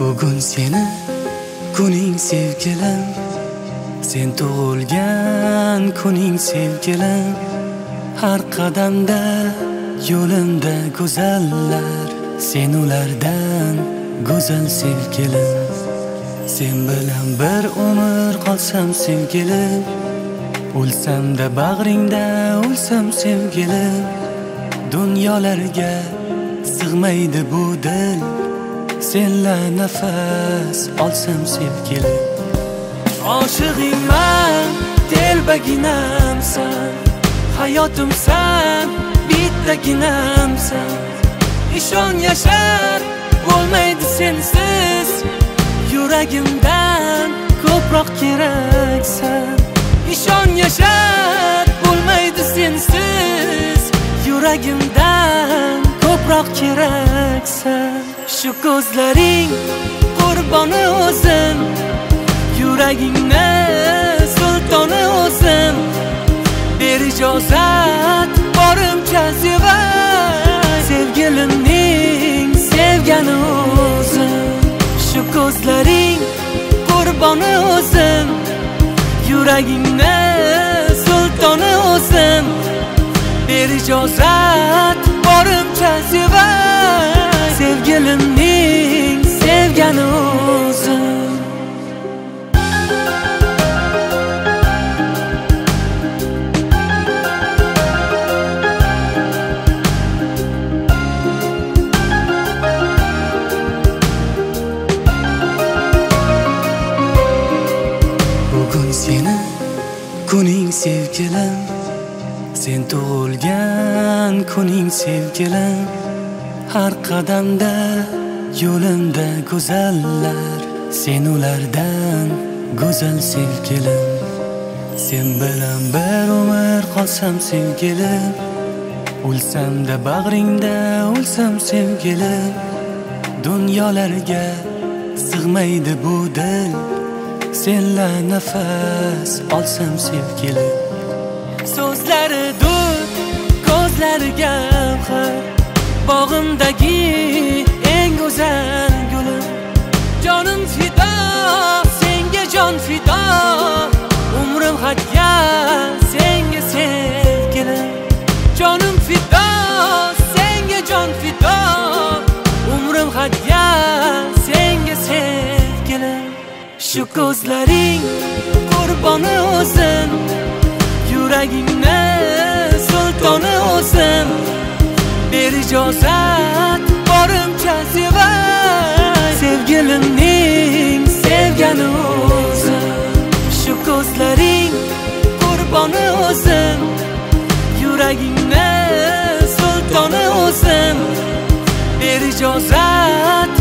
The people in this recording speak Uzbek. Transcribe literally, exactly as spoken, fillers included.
Bugun seni kuning sevgilim, sen tug'ilgan kuning sevgilim. Har qadamda yo'limda go'zallar, sen ulardan go'zal sevgilim. Sen bilan bir umr qolsam sevgilim, o'lsam-da bag'ringda o'lsam sevgilim. Dunyolarga sig'maydi bu dil, senla nafas olsam sevgilim. Oshig'ingman, telbaginamsan, hayotimsan, bittaginamsan. Ishon yashar bo'lmaydi sensiz, yuragimdan ko'proq keraksan. Ishon yashar bo'lmaydi sensiz, yuragimdan ko'proq keraksan. Shu ko'zlaring qurboni o'zim, yuragingni sultoni o'zim. Ber ijozat borimcha sevay, sevgilimning sevgani o'zim. Shu ko'zlaring qurboni o'zim, yuragingni sultoni o'zim. Ber ijozat borimcha sevay, sevgilimning sevgani o'zim. Bugun seni kuning sevgilim, sen tug'ilgan kuning sevgilim. Har qadamda yo'limda go'zallar, sen ulardan go'zal sevgilim. Sen bilan bir umr qolsam sevgilim, o'lsam-da bag'ringda o'lsam sevgilim. Dunyolarga sig'maydi bu dil, senla nafas olsam sevgilim. So'zlari dud, ko'zlari gavhar, bog'imdagi eng go'zal gulim. Jonim fido, senga jon fido, umrim hadya senga sevgilim. Jonim fido, senga jon fido, umrim hadya senga sevgilim. Shu ko'zlaring qurboni o'zim, yuragingni sultoni o'zim. Ber ijozat borimcha sevay, sevgilimning sevgani o'zim. Shu ko'zlaring qurboni o'zim, yuragingni sultoni o'zim. Ber ijozat